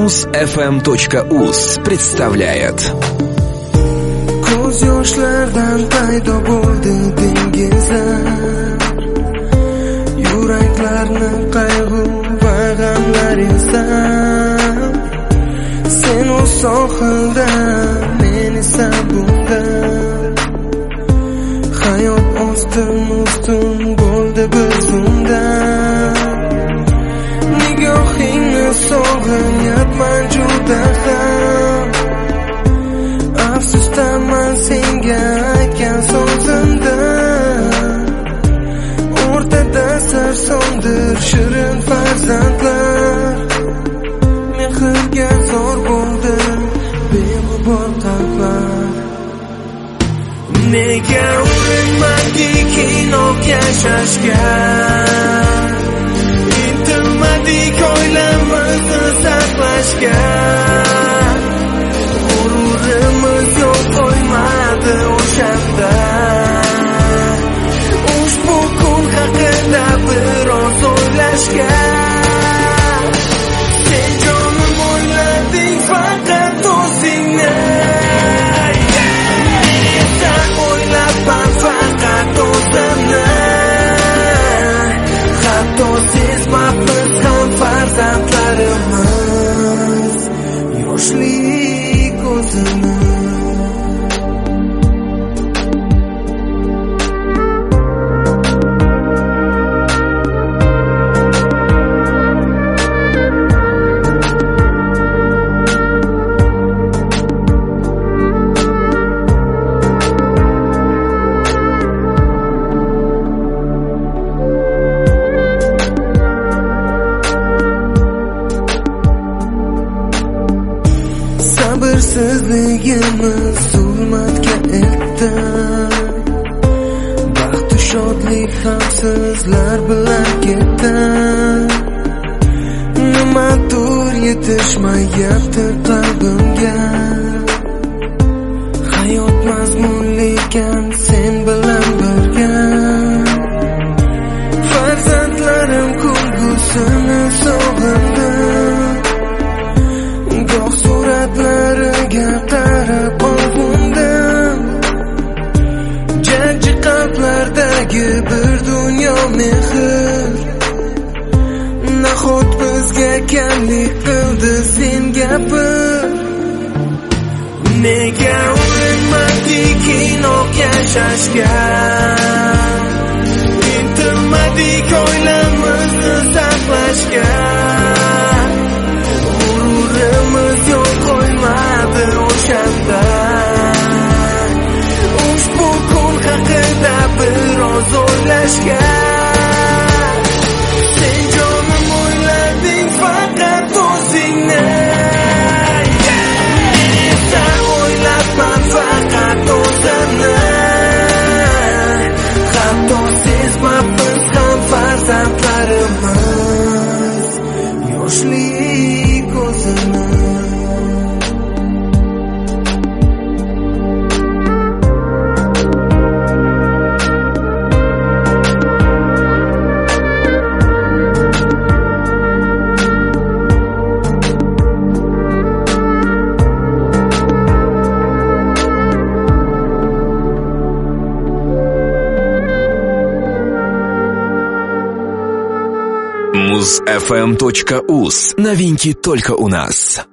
MuzFM.uz представляет. Ko'z yoshlardan paydo bo'ldi dengizlar, yuraklarni qayg'u va g'amlar ezar. Sen o sohilda, men esa bunda. Hayot ostin-ustun bo'ldi bir zumda. Nigohingni sog'inyapman juda ham. Afsusdaman senga aytgan so'zimda. O'rtada sarsondir shirin farzandlar. Mehrga zor bo'ldi beg'ubor qalblar. Nega urinmadki kinoga yashashga? Intilmadik oilamizni saqlashga. G'ururimiz yo'q qo'ymadi o'shanda. Ushbu kun haqida biroz o'ylashga. Sen jonim o'ylading faqat o'zingni. Faqat o'zimni. Hatto sezmabmiz ham farzandlarimiz yoshlik o'zini. Sabrsizligimiz zulmatga etdi. Baxtu shodlik ham sizlar bilan ketdi. Nimadir yetishmayapti qalbimga. Hayot mazmunlikan sen bilan birga. Farzandlarim kulgusini sog'indim. Goh suratlariga qarab ovundim. Jajji qalblardagi bir dunyo mehr. Nahot bizga kamlik qildi sen gapir. Nega urinmading kinoga yashashga? Intilmadik oilamizni saqlashga. G'ururimiz yo'q qo'ymadi o'shanda. Ushbu kun haqida biroz o'ylashga. Sen jonim o'ylading faqat o'zingni. Men esa o'ylabman faqat o'zimni. Hatto sezmabmiz ham farzandlarimiz yoshlik o'zini. MuzFM.uz. Новинки только у нас.